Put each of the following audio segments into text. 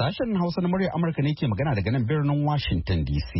Sashen Hausa na murya Amurka ne ke magana daga nan birnin Washington DC.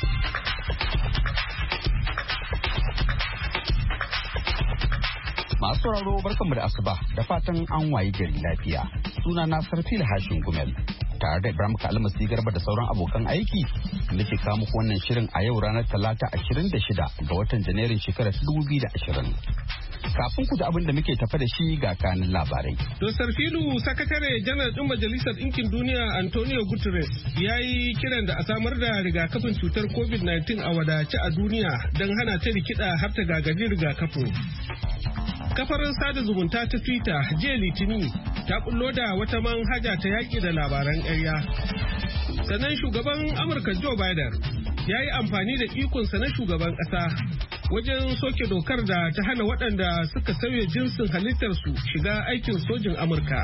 Masu sauraro barkanmu da asuba da fatan an wayi gari lafiya. Suna na Sarfil Hashin Gumel. Tare da Ibrahim Kalmasi Garba da sauran abokan aiki da ke kawo muku wannan shirin a yau ranar Talata 26 ga watan Janairun shekarar 2020. Kafin ku ji abin da muke tafa da shi ga kanin labarai. To Sarfilu, sakatare janar ɗin Majalisar Ɗinkin Duniya Antonio Guterres ya yi kiran da a samar da rigakafin cutar COVID-19 a wadace a duniya don hana ta rikida har ta gagaji rigakafin. Kafar sada zumunta ta Twitter jiya Litinin ta bullo da wata manhaja ta yaƙi da labaran ƙarya. Sannan shugaban Amurka Joe Biden ya yi amfani da ikonsa na shugaban ƙasa wajen soke dokar da ta hana waɗanda suka sauya jinsin halittarsu shiga aikin sojin Amurka.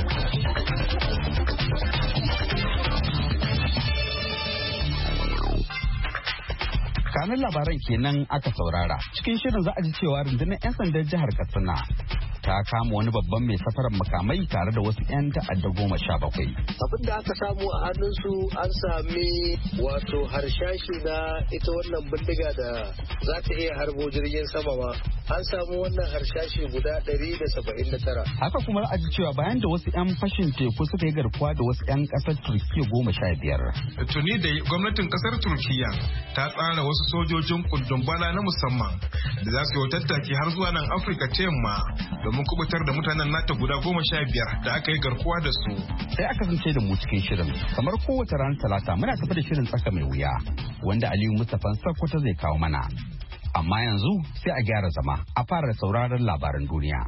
Kanin labaran kenan aka saurara. Cikin shirin za a ji cewa rundunar 'yan sandan jihar Katsina ta kama wani babban mai safarar makamai tare da wasu 'yan ta'adda 17. Abin da aka samu a hannunsu an sami wato harshashi na ita wannan bindiga da za ta iya harbo jirgin sama ma. An samu wannan harshashi guda 179. Haka kuma a ji cewa bayan da wasu 'yan fashin teku suka yi garkuwa da wasu 'yan ƙasar Turkiyya 15. Tuni da gwamnatin ƙasar Turkiyya ta tsara wasu sojojin kundin bala na musamman da za su yi tattaki har zuwa nan Afirka ta yamma domin kubutar da mutanen nata guda 15 da aka yi garkuwa da su. Sai aka zance da mu cikin shirin kamar kowace ranar Talata muna tafi da shirin tsaka mai wuya wanda Aliyu Mustapha Sakkwato zai kawo mana. Amma yanzu sai a gyara zama a fara sauraron labaran duniya.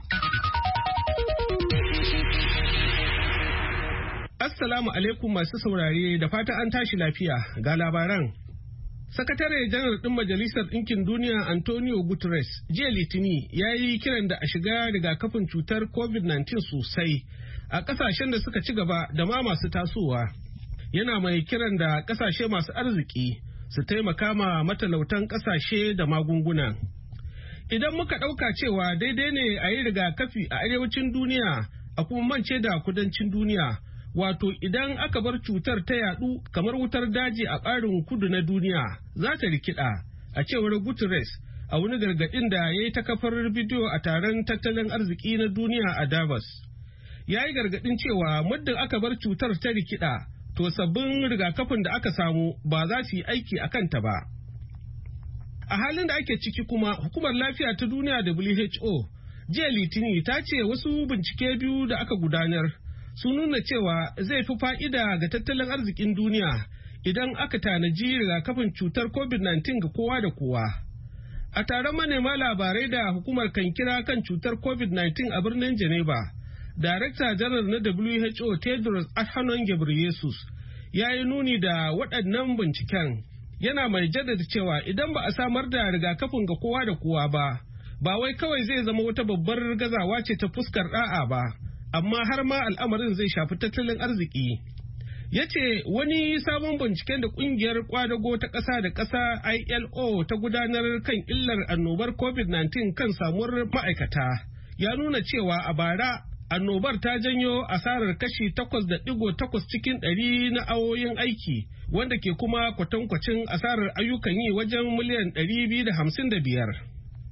Assalamu alaikum masu saurare da fata an tashi lafiya ga labaran. Sakatare janar ɗin Majalisar Ɗinkin Duniya Antonio Guterres jiya Litini ya yi kiran da a shiga rigakafin cutar COVID-19 sosai a ƙasashen da suka ci gaba da ma masu tasowa. Yana mai kiran da ƙasashe masu arziki su taimaka ma matalautan ƙasashe da magunguna. Idan muka ɗauka cewa daidai ne a yi rigakafi a arewacin duniya a kuma mance da kudancin duniya, wato idan aka bar cutar ta yadu kamar wutar daji a ɓarin kudu na duniya za ta rikida, a cewar Guterres a wani gargaɗin da ya yi ta kafar bidiyo a taron tattalin arziki na duniya a Davos. Ya yi gargaɗin cewa muddin aka bar cutar ta rikida, to sabbin rigakafin da aka samu ba za su yi aiki a kanta ba. A halin da ake ciki kuma, Hukumar Lafiya ta Duniya WHO jiya Litini ta ce wasu bincike biyu da aka gudanar sun nuna cewa zai fi fa'ida ga tattalin arzikin duniya idan aka tanaji rigakafin cutar COVID-19 ga kowa da kowa. A taron manema labarai da hukumar kan kira kan cutar COVID-19 a birnin Geneva, Darakta Janar na WHO Tedros Adhanom Ghebreyesus ya yi nuni da waɗannan binciken, yana mai jaddada cewa idan ba a samar da rigakafin ga kowa da kowa ba wai kawai zai zama wata babbar gazawa ce ta fuskar ɗa'a ba, amma har ma al'amarin zai shafi tattalin arziki. Ya ce wani sabon binciken da kungiyar kwadago ta ƙasa da ƙasa ILO ta gudanar kan illar annobar COVID-19 kan samuwar ma'aikata ya nuna cewa a bara annobar ta janyo asarar kashi 8.8 cikin 100 na awoyin aiki, wanda ke kuma kwatankwacin asarar ayyukan yi wajen miliyan 255.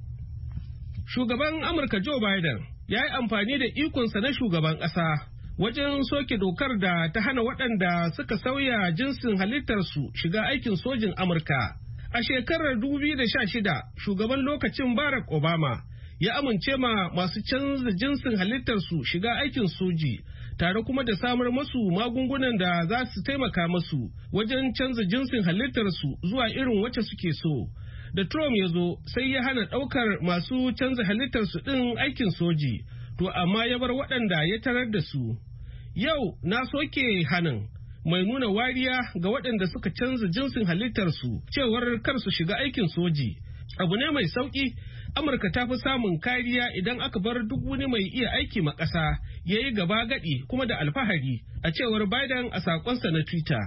Shugaban Amurka Joe Biden ya yi amfani da ikonsa na shugaban ƙasa wajen soke dokar da ta hana waɗanda suka sauya jinsin halittarsu shiga aikin sojin Amurka. A shekarar 2016, shugaban lokacin Barack Obama ya amince ma masu canza jinsin halittarsu shiga aikin soji, tare kuma da samar masu magungunan da za su taimaka masu wajen canza jinsin halittarsu zuwa irin wacce suke so. Da Trump ya zo sai ya hana ɗaukar masu canza halittarsu ɗin aikin soji, to amma ya bar waɗanda ya tarar da su. Yau na soke hanin mai nuna wariya ga waɗanda suka canza jinsin halittarsu cewar kar su shiga aikin soji. Abu ne mai sauƙi, Amurka ta fi samun kariya idan aka bar duk wani mai iya aiki ma ƙasa ya yi gaba gaɗi kuma da alfahari, a cewar Biden a saƙonsa na Twitter.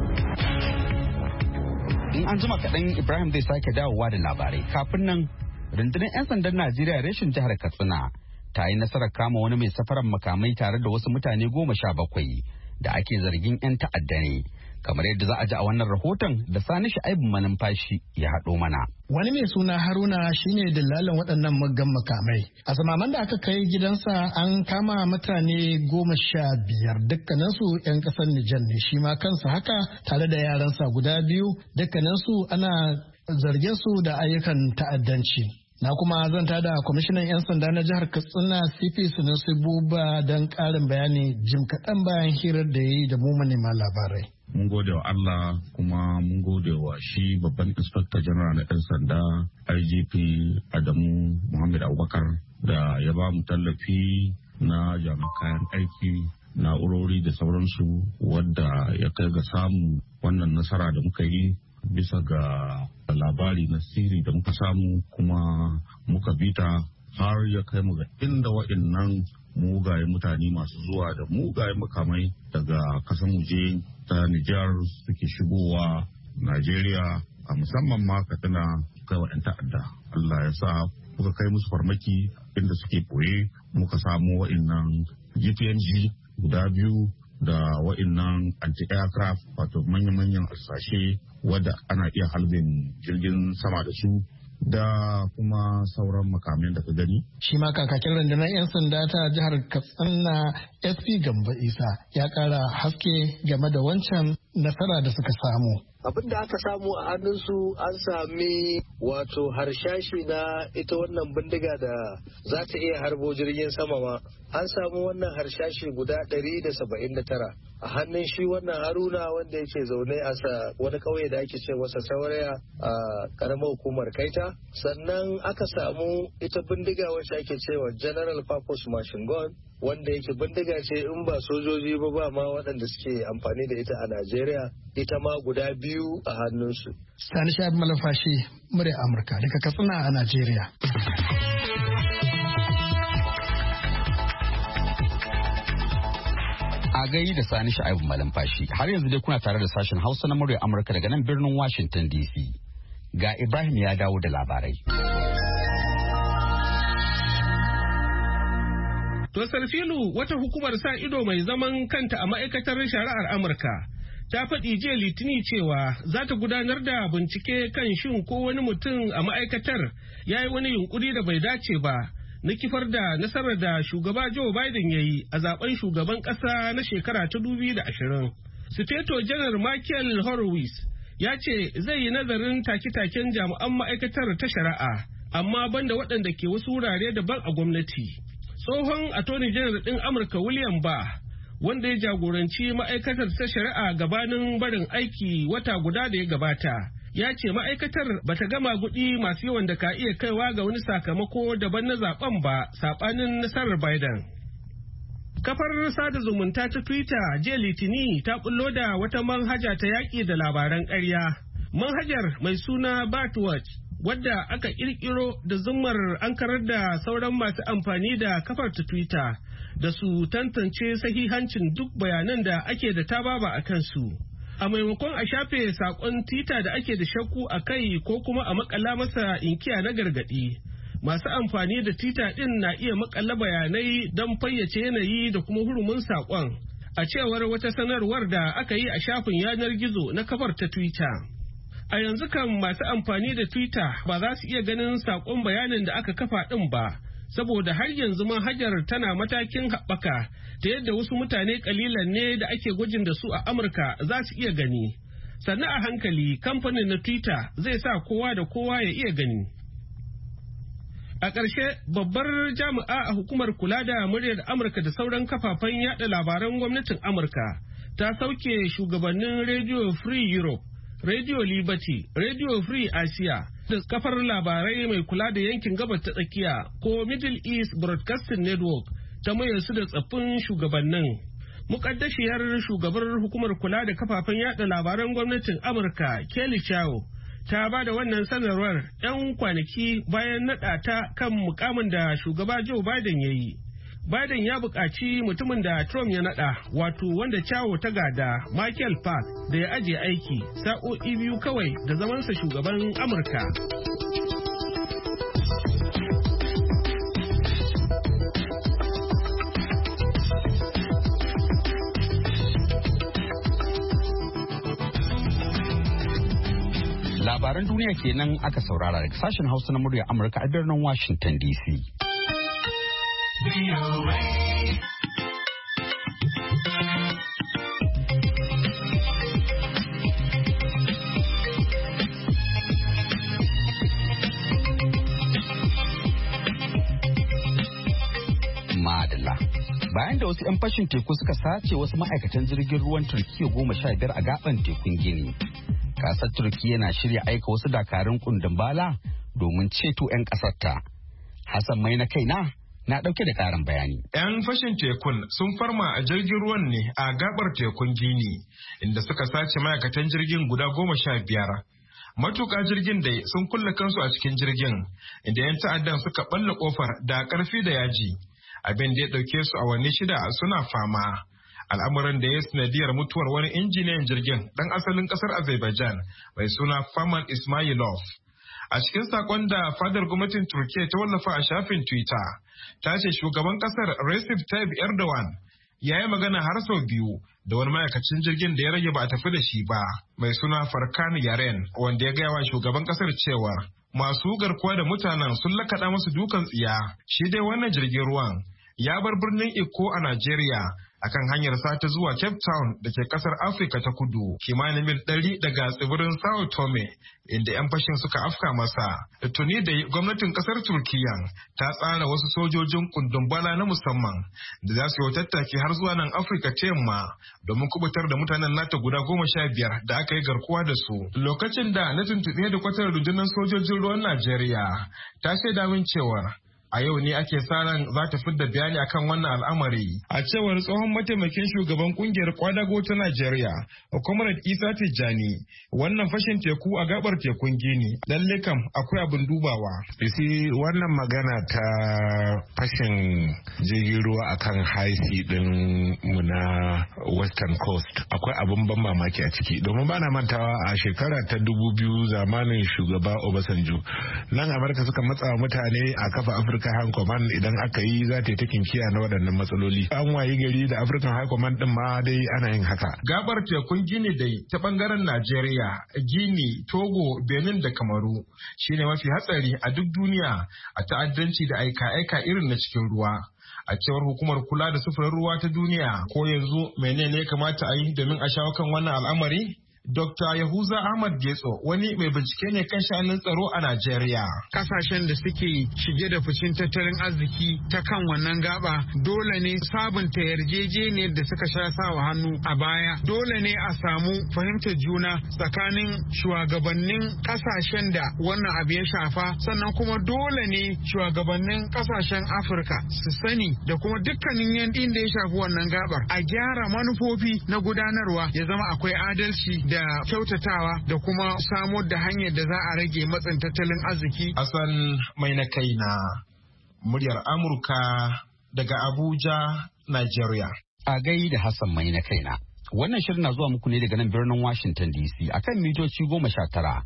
In an jima kaɗan Ibrahim zai sake dawowa da labarai. Kafin nan, rundunar 'yan sandan Najeriya reshin jihar Katsina ta yi nasarar kama wani mai safarar makamai tare da wasu mutane 17 da ake zargin 'yan ta'adda ne. Kamar yadda za a ji a wannan rahoton da Sani Sha'ibu Manumfashi ya haɗo mana. Wani mai suna Haruna shine dillalin waɗannan muggan makamai. A samaman da aka kai gidansa an kama mutane 15 dukkaninsu 'yan ƙasar Nijar ne, shi ma kansa haka tare da yaransa guda 2 dukkaninsu ana zargin su da ayyukan ta'addanci. Na kuma zanta da kwamishinan 'yan sanda na jihar Katsina CP Sunusi Buba don ƙarin bayani jim kaɗan bayan hirar da ya yi da mu manema labarai. Mun gode wa Allah kuma mun gode wa shi babban inspector general na 'yan sanda IGP Adamu Muhammad Abubakar da ya ba mu tallafi na jami'an kayan aiki, na'urori da sauransu wadda ya kai ga samun wannan nasara da muka yi bisa ga labari na sirri da muka samu kuma muka bita har ya kai mu ga inda wa'annan mugaye mutane masu zuwa da mugaye makamai daga kasan waje ta Nijar suke shigowa Najeriya a musamman ma Katsina kai wa 'yan ta'adda. Allah ya sa muka kai musu farmaki inda suke boye muka samu wa'annan GPNG guda 2 da wa'annan anti-aircraft wato manya-manyan alsashe wadda ana iya halbin jirgin sama da su da kuma sauran makamin da ka gani. Shi ma kakakin rundunar 'yan sanda ta jihar Katsina SP Gamba Isa ya kara haske game da wancan nasara da suka samu. Abin da aka samu a hannunsu an sami wato harshashi na ita wannan bindiga da za ta iya harbo jirgin sama ma. An samu wannan harshashi guda 179 a hannun shi wannan Haruna wanda yake zaune a wani kauye da ake ce masa Sauraya a karamar hukumar Kaita. Sannan aka samu ita bindiga wacce ake cewa General Purpose Machine Gun wanda yake bindiga ce in ba sojoji ba ma waɗanda suke amfani da ita a Najeriya, ita ma guda 2 a hannunsu. Sani Sha'ibu Manumfashi, murya Amurka daga Katsina a Najeriya. A gai da Sani Sha'ibu Manumfashi, har yanzu dai kuna tare da sashen Hausa na murya Amurka daga nan birnin Washington DC. Ga Ibrahim ya dawo da labarai. To Sarfilu, wata hukumar sa ido mai zaman kanta a ma'aikatar shari'ar Amurka ta faɗi jiya Litini cewa za ta gudanar da bincike kan shin ko wani mutum a ma'aikatar ya yi wani yunkuri da bai dace ba na kifar da nasarar da shugaba Joe Biden ya yi a zaben shugaban ƙasa na shekara ta 2020. Sufeto Janar Michael Horowitz ya ce zai yi nazarin take-taken jami'an ma'aikatar ta shari'a amma banda waɗanda ke wasu wurare daban a gwamnati. Tsohon Attorney General ɗin Amurka William Barr, wanda ya jagoranci ma'aikatar ta shari'a gabanin barin aiki wata guda da ya gabata, ya ce ma'aikatar bata gama kuɗi masu yawan da ka iya kaiwa ga wani sakamako daban na zaben ba saɓanin nasarar Biden. Kafar sada zumunta ta Twitter jiya Litini ta bullo da wata manhaja ta yaƙi da labaran ƙarya. Manhajar mai suna Batwatch, wadda aka kirkiro da zummar an karar da sauran masu amfani da kafar ta Twitter da su tantance sahihancin duk bayanan da ake da tababa a kansu. A maimakon a shafe saƙon Twitter da ake da shakku a kai ko kuma a makalla masa inkiya na gargaɗi, masu amfani da Twitter ɗin na iya makalla bayanai don fayyace yanayi da kuma hurumin saƙon, a cewar wata sanarwar da aka yi a shafin yanar gizo na kafar ta Twitter. A yanzu kan masu amfani da Twitter ba za su iya ganin saƙon bayanin da aka kafa ɗin ba, saboda har yanzu manhajar tana matakin haɓaka ta yadda wasu mutane ƙalilan ne da ake gwajin da su a Amurka za su iya gani. Sannan a hankali kamfanin na Twitter zai sa kowa da kowa ya iya gani. A ƙarshe, babbar jami'a a hukumar kula da muryar Amurka da sauran kafafen yaɗa labaran gwamnatin Amurka ta sauke shugabannin Radio Free Europe, Radio Liberty, Radio Free Asia da kafar labarai mai kula da yankin gabas ta tsakiya ko Middle East Broadcasting Network ta maye su da tsaffin shugabannin. Mukaddashiyar shugabar hukumar kula da kafafen yada labaran gwamnatin Amurka, Kelly Chao, ta ba da wannan sanarwar 'yan kwanaki bayan naɗa ta kan mukamin da shugaba Joe Biden ya yi. Biden ya buƙaci mutumin da Trump ya naɗa, wato wanda Chao ta gada, Michael Park, da ya ajiye aiki sa'o'i 2 kawai da zamansa shugaban Amurka. Labaran duniya kenan aka saurara daga sashen Hausa na murya Amurka a birnin Washington DC. Madalla. Bayan da wasu 'yan fashin teku suka sace wasu ma'aikatan jirgin ruwan Turkiyya 15 a gaban tekun Gini. Kasar Turkiyya na shirya aika wasu dakarun kundin bala domin ceto 'yan kasarta. Hassan mai na kaina na dauke da karin bayani. 'Yan fashin tekun sun farma a jirgin ruwan ne a gabar tekun Gini, inda suka sace ma'aikatan jirgin guda 15. Matuƙa jirgin dai sun kulle kansu a cikin jirgin, inda 'yan ta'addan suka balla kofar da ƙarfi da yaji. Abin da ya ɗauke su awanni 6 suna fama. Al'amuran da ya sanadiyar mutuwar wani injiniyan jirgin ɗan asalin ƙasar Azerbaijan mai suna Faman Ismailov. A cikin sakon da fadar gwamnatin Turkiyya ta wallafa a shafin Twitter, ta ce shugaban ƙasar Recep Tayyip Erdogan ya yi magana har sau biyu da wani ma'aikacin jirgin da ya rage ba a tafi da shi ba, mai suna Farkan Yaren, wanda ya gaya wa shugaban ƙasar cewa masu garkuwa da mutanen sun lakaɗa masu dukan tsiya. Shi dai wannan jirgin ruwan ya bar birnin Iko a Najeriya akan hanyar sata zuwa Cape Town da ke kasar Afirka ta Kudu, kimanin mil 100 daga tsibirin Sao Tome, inda 'yan fashin suka afka masa. Tuni da gwamnatin kasar Turkiyya ta tsara wasu sojojin kundin bala na musamman da za su yi tattaki har zuwa nan Afirka ta Yamma domin kubutar da mutanen nata guda 15 da aka yi garkuwa da su. Lokacin da na tuntuɓe da kwatar rundunar sojojin ruwan Najeriya, ta shaida min cewar a yau ne ake sa ran za ta fidda bayani akan wannan al'amari. A cewar tsohon mataimakin shugaban kungiyar kwadago ta Najeriya, Comrade Isa Tijjani, wannan fashin teku a gabar tekun Gini lalle kam akwai abin dubawa. Isi wannan magana ta fashin jirgin ruwa akan high sea din mu na Western Coast akwai abin ban mamaki a ciki, domin bana mantawa a shekara ta 2000 zamanin shugaba Obasanjo nan Amurka suka matsa mutane a kafa African High Command idan aka yi za ta yi takin kiya na waɗannan matsaloli. An wayi gari da African High Command din ma dai ana yin haka. Gabar tekun Gini dai ta bangaren Najeriya, Gini, Togo, Benin da Kamaru shine mafi hatsari a duk duniya a ta'addanci da aika-aika irin na cikin ruwa. A cewar hukumar kula da sufurin ruwa ta duniya, ko yanzu menene ya kamata a yi domin a shawo kan wannan al'amari? Dr. Yahuza Ahmad Getso wani mai bincike ne kan sha'anin tsaro a Najeriya. Kasashen da suke shige da ficin tattalin arziki ta kan wannan gaba dole ne sabunta yarjejeniyar da suka sha sawa hannu a baya. Dole ne a samu fahimtar juna tsakanin shugabannin kasashen da wannan abu ya shafa, sannan kuma dole ne shugabannin kasashen Afirka su sani da kuma dukkanin yankin da ya shafi wannan gabar a gyara manufofi na gudanarwa ya zama akwai adalci da kyautatawa da kuma samar da hanyar da za a rage matsin tattalin arziki. Hassan mai na kaina, muryar Amurka daga Abuja, Nigeria. A gai da Hassan mai na kaina. Wannan shirin na zuwa muku ne daga nan birnin Washington DC akan mitoci 19,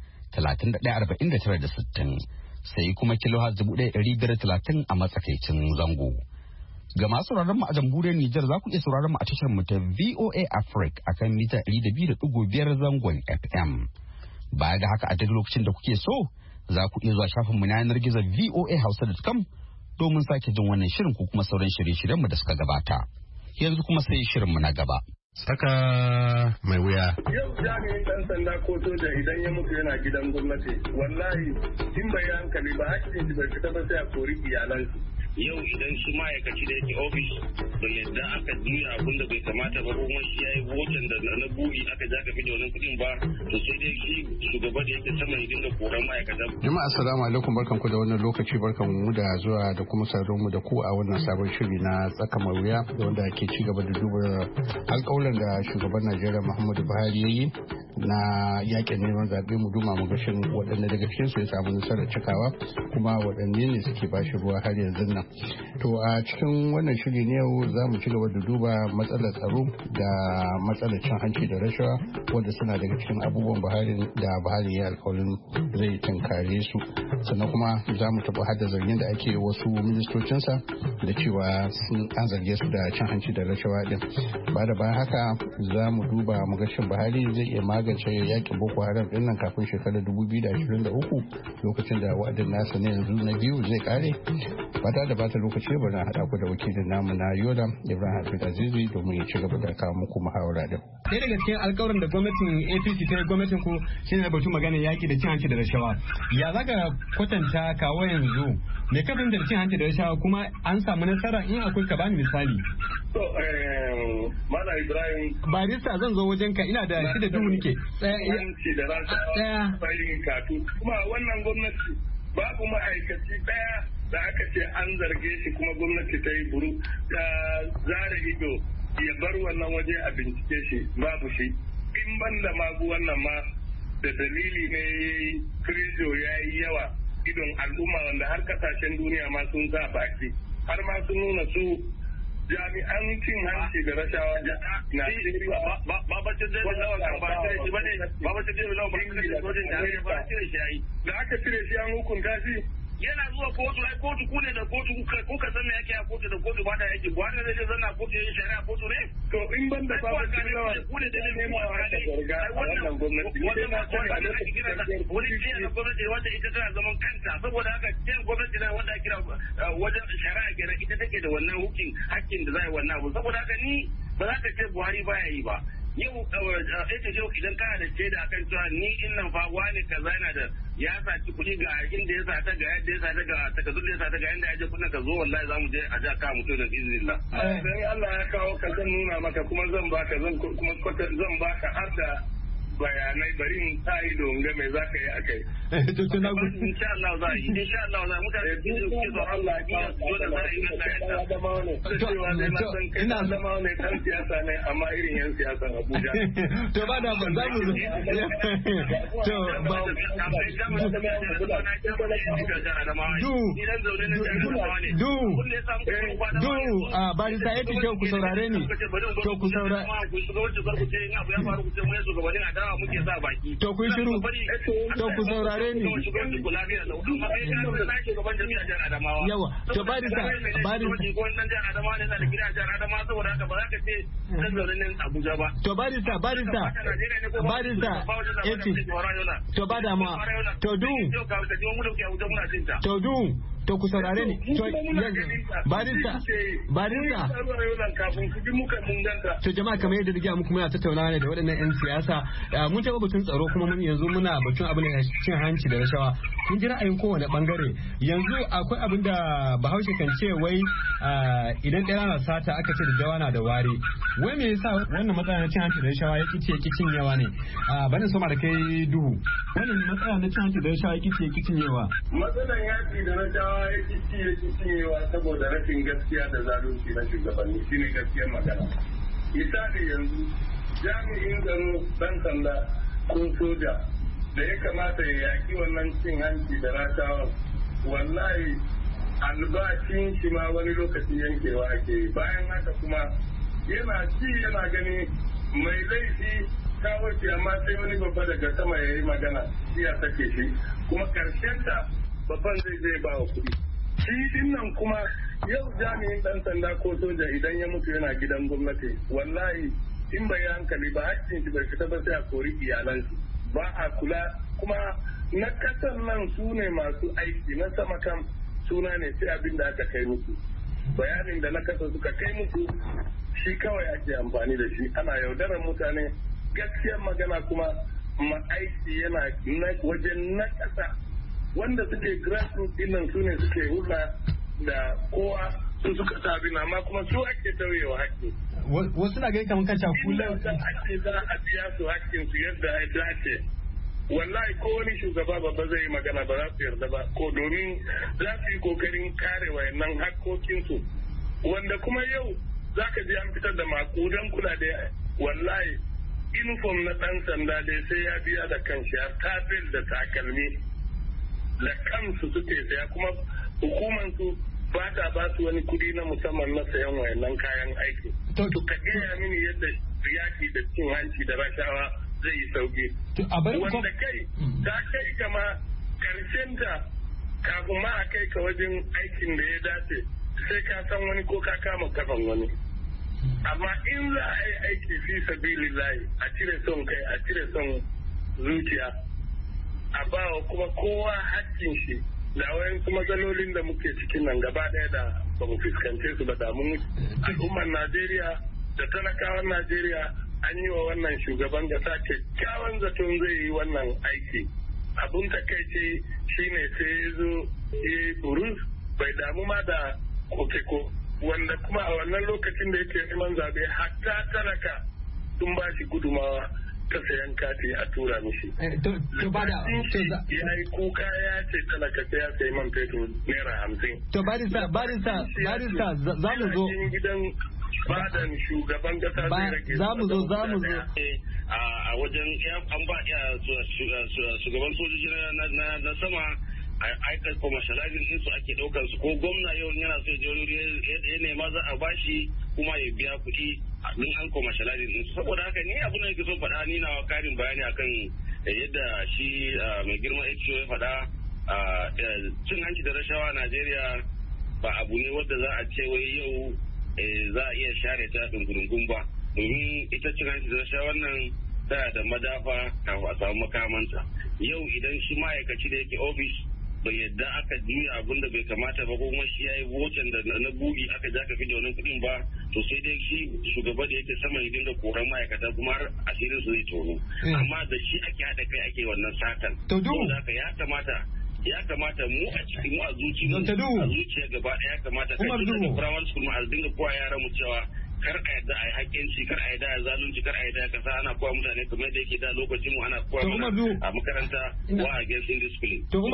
31, da 60, sai kuma kilohertz 1530 a matsakaicin zango. Ga masu sauraron mu a jamhuriyar Nijar za ku iya sauraron mu a tashar mu ta VOA Africa akan mita 200.5 zangon FM. Baya ga haka a duk lokacin da kuke so za ku iya zuwa shafin mu na yanar gizo voahausa.com domin sake jin wannan shirin ko kuma sauran shirye-shiryen mu da suka gabata. Yanzu kuma sai shirin mu na gaba. Saka mai wuya. Yau jami'in ɗan sanda ko soja idan ya mutu yana gidan gwamnati, wallahi in bai hankali ba hakkin shi bai fita ba sai a kori iyalansu. Yau idan shi ma'aikaci da yake ofis da yadda aka juya abin da bai kamata ba ko kuma shi ya yi votan da na bugi aka ja gafi da wani kuɗin ba, to sai dai shi shugaba da yake sama ya dinga koran ma'aikata. Jama'a assalamu alaikum, barkan ku da wannan lokaci, barkan mu da zuwa da kuma sauraron mu da ku a wannan sabon shiri na tsaka mai wuya wanda ke ci gaba da duba alƙawarin da shugaban Najeriya Muhammadu Buhari ya yi na yakin neman zaɓe mu duma mu gashin waɗanne daga cikin su ya samu nasarar cikawa kuma waɗanne ne suke ba shi ruwa har yanzu nan. To a cikin wannan shiri ne yau za mu ci gaba da duba matsalar tsaro da matsalar cin hanci da rashawa wanda suna daga cikin abubuwan Buhari ya alƙawarin zai tunkare su, sannan kuma za mu taɓa hada zargin da ake wasu ministocinsa da cewa an zarge su da cin hanci da rashawa din. Ba da bayan haka za mu duba mu gashin Buhari zai iya magance yakin Boko Haram din nan kafin shekarar 2023 lokacin da wa'adin nasa ne yanzu na biyu zai kare. Bata da bata lokaci bari na haɗa ku da wakilin namu na Yola Ibrahim Hafiz Azizi domin ya ci gaba da kawo muku muhawara din. Sai daga cikin alƙawarin da gwamnatin APC ta yi gwamnatin ku shine batun magana yaki da cin hanci da rashawa. Ya zaka kwatanta kawo yanzu me kafin da cin hanci da rashawa kuma an samu nasara in akwai ka bani misali. To Mala Ibrahim barista zan zo wajen ka ina da shi da duhu nike. Hanci da rashawa bayin katu kuma wannan gwamnati babu ma'aikaci daya da aka ce an zarge shi kuma gwamnati ta yi buru ta zara ido ya bar wannan waje a bincike shi babu shi in ban da magu wannan ma da dalili ne krizo ya yi yawa idon al'umma wanda har kasashen duniya ma sun sa baki har ma sun nuna su jami'an cin hanci da rashawa na babacin zai da lawa kan ba cire shi bane babacin zai da lawa ba cire shi da aka cire shi an hukunta shi yana zuwa kotu ai kotu ku ne da kotu kuka san me yake a kotu da kotu ba da yake wanda zai je zanna kotu yayin shari'a kotu ne to in ban da babu lawa ku ne da ne mu a wannan gwamnati wannan na ko da wani jiya na gwamnati wanda ita tana zaman kanta saboda haka jiya gwamnati na wanda kira wajen shari'a kenan ita take da wannan hakkin da zai wannan abu saboda haka ni ba za ka ce Buhari baya yi ba yau ita yau idan kana da shaida akan cewa ni in nan fa wani kaza yana da ya saci kuɗi ga inda ya sata ga yadda ya sata ga takardun da ya sata ga yadda ya je kuɗin ka zo wallahi zamu je a ja ka mutu da iznillah sai Allah ya kawo ka zan nuna maka kuma zan baka zan baka har da bayanai bari in sa ido in ga me za ka yi a kai. To na gudu. Insha Allah za a yi. Insha Allah za mutane su ke zo Allah ya zo da za a yi na ina zama ne kan siyasa ne amma irin yan siyasan Abuja. To ba da ba za mu to ba bari sa yake kyau ku saurare ni. To ku saurare. Muke sa baki. To kun shiru. To ku saurare ni. Yawa. To barista. To barista. To ba da ma. To du. To du. To ku saurare ni. To barista. To jama'a kamar yadda riga muku muna tattaunawa ne da waɗannan 'yan siyasa mun taɓa batun tsaro kuma mun yanzu muna batun abin da cin hanci da rashawa kun ji ra'ayin kowane bangare yanzu akwai abin da Bahaushe kan ce wai idan ɗaya na sata aka ce da dawa na da ware wai me yasa wannan matsala na cin hanci da rashawa ya kice kicin yawa ne bani soma da kai duhu wannan matsala na cin hanci da rashawa ya kice kicin yawa matsalan yaki da rashawa ya kice yawa saboda rashin gaskiya da zalunci na shugabanni shine gaskiyar magana misali yanzu jami'in tsaro dan sanda ko soja da ya kamata ya yaki wannan cin hanci da rashawa wallahi albashin shi ma wani lokaci yankewa ake bayan haka kuma yana ci yana gani mai laifi kawo shi amma sai wani babba daga sama ya yi magana shi ya sake shi kuma karshen ta babban zai ba wa kuɗi shi din nan kuma yau jami'in dan sanda ko soja idan ya mutu yana gidan gwamnati wallahi in bai hankali ba hakkin shi bai fita ba sai a kori iyalansu ba a kula kuma na kasan nan su ne masu aiki na sama kan suna ne sai abin da aka kai musu bayanin da na kasa suka kai musu shi kawai ake amfani da shi ana yaudarar mutane gaskiyar magana kuma aiki yana wajen na kasa wanda suke grassroots dinnan su ne suke hula da kowa su suka sabi amma kuma su ake tauyewa hakki wasu na gani kamar kaca kullum da ake za a biya su hakkin su yadda ya dace wallahi ko wani shugaba babba zai yi magana ba za su yarda ba ko domin za su yi kokarin kare wayannan hakkokinsu wanda kuma yau za ka ji an fitar da makudan kula da wallahi uniform na dan sanda dai sai ya biya da kanshi har tabel da takalmi da kansu suke saya kuma hukumansu ba ta ba su wani kudi na musamman na sayan wayannan kayan aiki. To ka gaya mini yadda yaki da cin hanci da rashawa zai yi sauki. Wanda kai ta kai kama karshen ta kafin ma a kai ka wajen aikin da ya dace sai ka san wani ko ka kama kafan wani. amma in za a yi aiki fi sabilillahi a cire son kai a cire son zuciya a bawa kuma kowa hakkin shi da wayansu matsalolin da muke cikin nan gaba ɗaya da ba mu fuskance su ba damu al'ummar Najeriya da talakawan Najeriya an yi wa wannan shugaban kasa kyakkyawan zaton zai yi wannan aiki. Abun takaici shine sai ya zo ya burus bai damu ma da koke-ko wanda kuma a wannan lokacin da yake neman zaɓe hatta talaka sun ba shi gudumawa ta sayan kati a tura mishi. Ya yi kuka ya ce talaka sai ya sayi man fetur naira 50. To barista za mu zo. Gidan badan shugaban kasa zai rage. Za mu zo. A wajen an ba shugaban sojoji na sama aikar commercializing din su ake daukar su ko gwamna yau yana so ya nema za a bashi kuma ya biya kuɗi din an commercializing din su saboda haka ni abin da yake so faɗa ni na karin bayani akan yadda shi mai girma HO ya faɗa cin hanci da rashawa a Najeriya ba abu ne wanda za a ce wai yau za a iya share ta dungurungun ba domin ita cin hanci da rashawa wannan tana da madafa kafin a samu makamanta yau idan shi ma'aikaci da yake ofis bai yadda aka juya abin da bai kamata ba ko kuma shi ya yi wucin da na bugi aka ja ka fi da wani kuɗin ba to sai dai shi shugaba da yake sama ya dinga koran ma'aikata kuma har asirin su zai tono amma da shi ake haɗa kai ake wannan satan to ya kamata mu a cikin mu a zuciya gaba ɗaya ya kamata kai da primary school ma a dinga kowa yaran mu cewa kar a yadda a yi haƙƙinci kar a yadda a zalunci kar a yadda kasa ana kowa mutane kamar da yake da lokacin mu ana kowa a makaranta wa against indiscipline to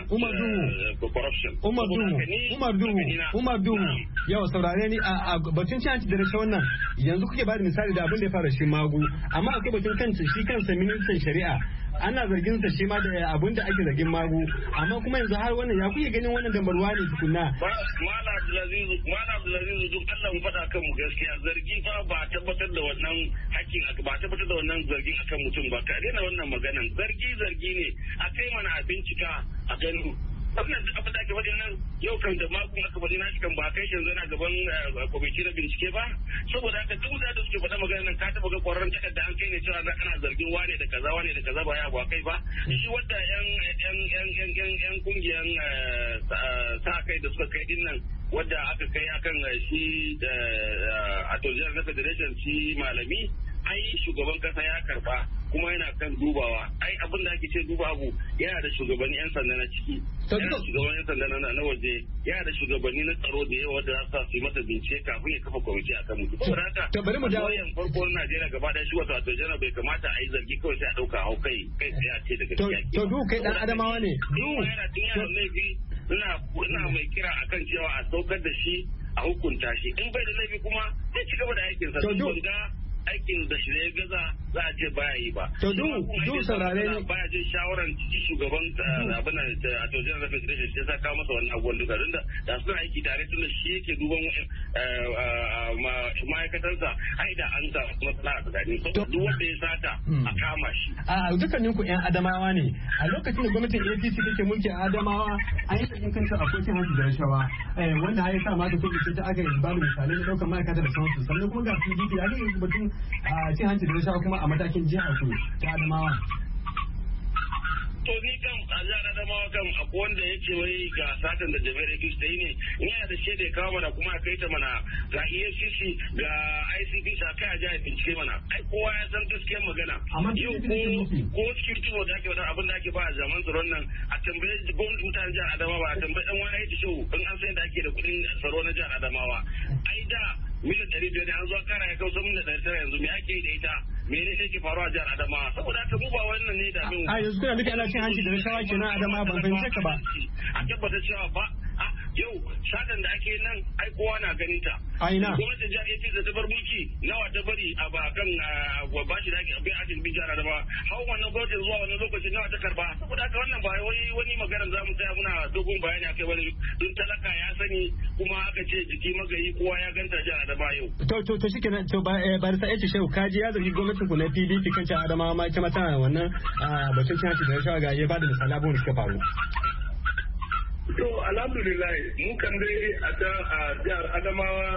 Umar yawa saurare ni a batun cin hanci da rashawa wannan yanzu kuke ba da misali da abin da ya fara shi magu amma akwai batun kansa ministan shari'a ana zargin sa shi ma da abin da ake zargin magu amma kuma yanzu har wannan ya kuke ganin wannan dambarwa ne tukunna Mala Abdulaziz duk Allah mu faɗa kan mu gaskiya zargi fa ba tabbatar da wannan hakkin ba tabbatar da wannan zargin akan mutum ba ka daina wannan maganan zargi ne a kai mana a bincika a gano wannan abin da ake faɗin nan yau kan da makon aka faɗi nashi kan ba kai shi yanzu na gaban kwamiti na bincike ba saboda haka duk da suke faɗa magana nan ka taɓa ga ƙwararren takarda an kai ne cewa ana zargin wane da kaza ba ya ba kai ba shi wadda yan kungiyan sa kai da suka kai din nan wadda aka kai akan shi da attorney na federation shi malami ai shugaban kasa ya karba kuma yana kan dubawa ai abin da ake ce duba abu yana da shugabanni yan sanda na ciki yana da shugabanni yan sanda na waje yana da shugabanni na tsaro da yawa da za su yi masa bincike kafin ya kafa kwamiti akan mutum saboda haka to bari mu dawo yan farko na Najeriya gaba da shi wato attorney bai kamata a yi zargi kawai sai a dauka hau kai sai a ce daga gaskiya to duk kai dan adamawa ne yana laifi ina mai kira akan cewa a saukar da shi a hukunta shi in bai da laifi kuma zai ci gaba da aikinsa aikin da shi ya gaza za a ce baya yi ba. To du saurare ne. Baya jin shawaran shugaban abin da a tojin da federation sai sa kawo masa wannan abubuwan duka don da suna aiki tare tun da shi yake duban ma'aikatansa ai da an sa matsala a tsakani. Duk wanda ya sata a kama shi. A dukkanin ku 'yan Adamawa ne. A lokacin da gwamnatin APC take mulkin Adamawa an yi sakin kanta akwai cin hanci da rashawa wanda ya sa mata kuɗi ta aka yi ba da misalai na ɗaukar ma'aikata da sauransu sannan kuma ga PDP aka yi batun a cin hanci da rashawa kuma a matakin jihar ku ta Adamawa. To ni kan a jihar Adamawa kan akwai wanda ya ce wai ga satan da Jami'ar APC ta yi ne in yana da shaida ya kawo mana kuma a kai ta mana ga EFCC ga ICPC a kai a jihar bincike mana ai kowa ya san gaskiyar magana. Yau ko security da ake wata abin da ake ba a zaman tsaron nan a tambaye gwamnati mutanen jihar Adamawa a tambaye dan wani ya show in an san da ake da kuɗin tsaro na jihar Adamawa. Ai da miliyan 500 ne an zo kara ya kawo miliyan 900 yanzu me ake yi da ita mene ne ke faruwa a jihar Adamawa saboda haka mu ba wannan ne da min a yanzu kuna nufi ana cin hanci da rashawa kenan Adamawa ban fahimce ka ba a tabbata cewa ba yau satan da ake nan ai kowa na ganin ta aina gwamnatin jihar APC da ta bar mulki nawa ta bari a ba kan bashi da ake abin ajin bin jihar Adamawa hau wannan gwamnatin zuwa wannan lokacin nawa ta karba saboda haka wannan ba wani magana za mu tsaya muna dogon bayani akai wani don talaka ya sani kuma aka ce jiki magayi kowa ya ganta jihar Adamawa yau to shikenan to ba sa yace shehu kaji ya zargi gwamnatin ku na PDP kan jihar Adamawa ma ita mata wannan batun cin hanci da rashawa ga ya bada misali abubuwan da suka faru. To alhamdulillah mun kan dai a jihar Adamawa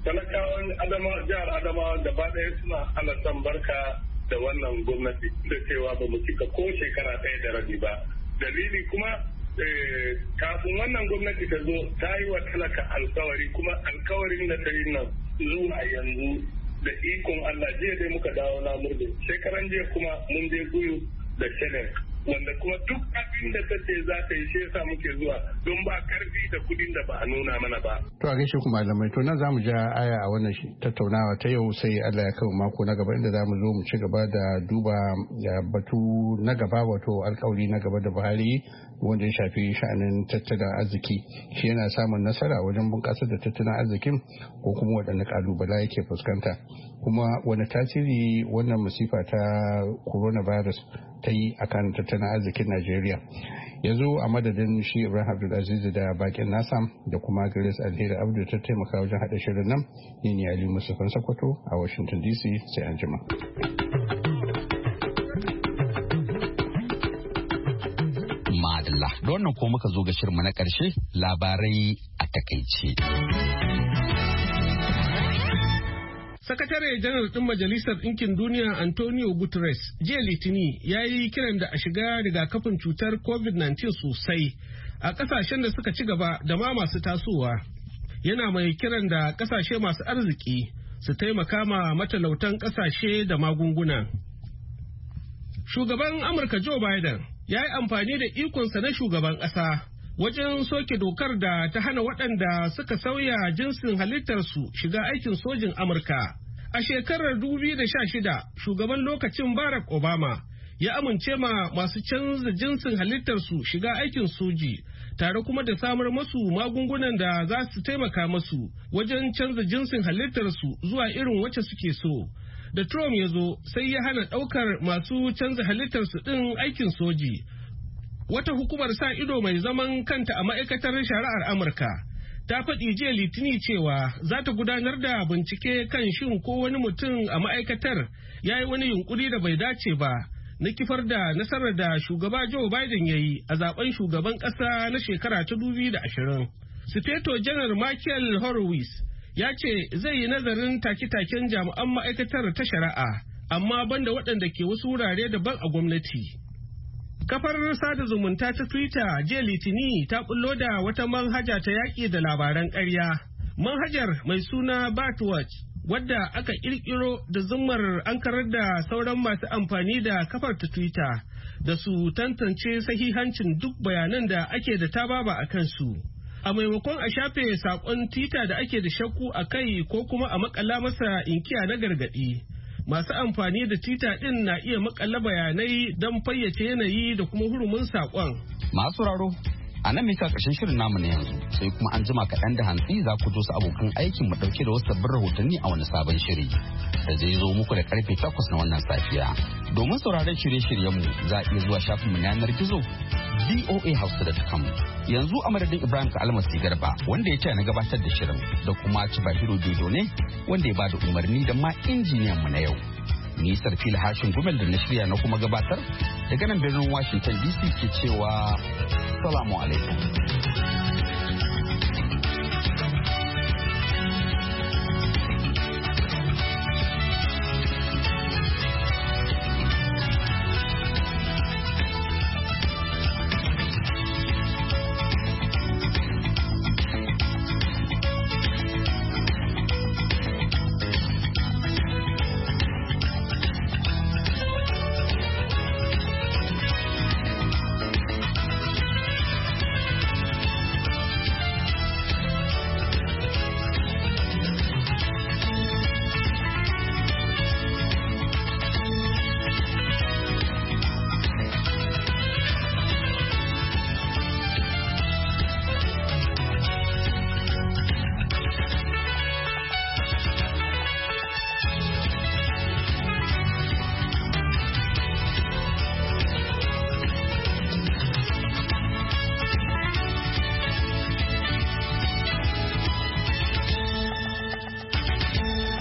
talakawan jihar Adamawa gaba ɗaya suna alasan barka da wannan gwamnati da cewa ba mu cika ko shekara ɗaya da rabi ba. Dalili kuma kafin wannan gwamnati ta zo ta yi wa talaka alkawari, kuma alkawarin da ta yi nan zuwa yanzu da ikon Allah jiya dai muka dawo na murdu. Shekaran jiya kuma mun je Guyu da Shenen, wanda kuma duk abin da ta ce za ta yi shi yasa muke zuwa don ba karfi da kudin da ba a nuna mana ba. To a gaishe ku malamai, to nan zamu ja aya a wannan tattaunawa ta yau, sai Allah ya kawo mako na gaba inda zamu zo mu ci gaba da duba batu na gaba, wato alkawari na gaba da Buhari wanda ya shafi sha'anin tattalin arziki. Shi yana samun nasara wajen bunƙasar da tattalin arzikin ko kuma waɗanne ƙalubala yake fuskanta, kuma wani tasiri wannan masifa ta coronavirus ta yi akan tattalin arzikin Najeriya. Yanzu a madadin shi Ibrahim Abdulaziz da bakin nasa da kuma Grace Alheri Abdu ta taimaka wajen haɗa shirin nan, ni ne Ali Musafan Sokoto a Washington DC, sai an jima. Madalla, da wannan ko muka zo ga shirma na ƙarshe, labarai a takaice. Sakatare janar ɗin Majalisar Ɗinkin Duniya Antonio Guterres jiya Litini ya yi kiran da a shiga rigakafin cutar COVID-19 sosai a ƙasashen da suka ci gaba da ma masu tasowa. Yana mai kiran da ƙasashe masu arziki su taimaka ma matalautan ƙasashe da magunguna. Shugaban Amurka Joe Biden ya yi amfani da ikonsa na shugaban ƙasa wajen soke dokar da ta hana waɗanda suka sauya jinsin halittarsu shiga aikin sojin Amurka. A shekarar 2016, shugaban lokacin Barack Obama ya amince ma masu canza jinsin halittarsu shiga aikin soji, tare kuma da samar masu magungunan da za su taimaka masu wajen canza jinsin halittarsu zuwa irin wacce suke so. Da Trump ya zo, sai ya hana ɗaukar masu canza halittarsu ɗin aikin soji. Wata hukumar sa ido mai zaman kanta a ma'aikatar shari'ar Amurka ta faɗi jiya Litini cewa za ta gudanar da bincike kan shin ko wani mutum a ma'aikatar ya yi wani yunkuri da bai dace ba na kifar da nasarar da shugaba Joe Biden ya yi a zaben shugaban ƙasa na shekara ta 2020. Sufeto Janar Michael Horowitz ya ce zai yi nazarin take-taken jami'an ma'aikatar ta shari'a, amma banda waɗanda ke wasu wurare daban a gwamnati. Kafar sada zumunta ta Twitter jiya Litini ta bullo da wata manhaja ta yaƙi da labaran ƙarya. Manhajar mai suna Batwatch, wadda aka ƙirƙiro da zummar an karar da sauran masu amfani da kafar ta Twitter da su tantance sahihancin duk bayanan da ake da tababa a kansu. A maimakon a shafe saƙon Twitter da ake da shakku a kai ko kuma a makala masa inkiya na gargaɗi. Masu amfani da Twitter ɗin na iya makalla bayanai don fayyace yanayi da kuma hurumin saƙon. Masu raro, a nan mika ƙarshen shirin namu na yanzu, sai kuma an jima kaɗan da hantsi za ku su abokan aikin mu ɗauke da wasu sabbin rahotanni a wani sabon shiri da zai zo muku da karfe 8 na wannan safiya. Domin sauraron shirye-shiryenmu za a iya zuwa shafinmu na yanar gizo voahouse.com. Yanzu a madadin Ibrahim Almasi Garba wanda ya taya na gabatar da shirin da kuma Cibahiro Dodo ne wanda ya bada umarni da ma injiniyan mu na yau. Ni Sarfil Hashin Gumel da na shirya na kuma gabatar daga nan birnin Washington DC ke cewa salamu alaikum.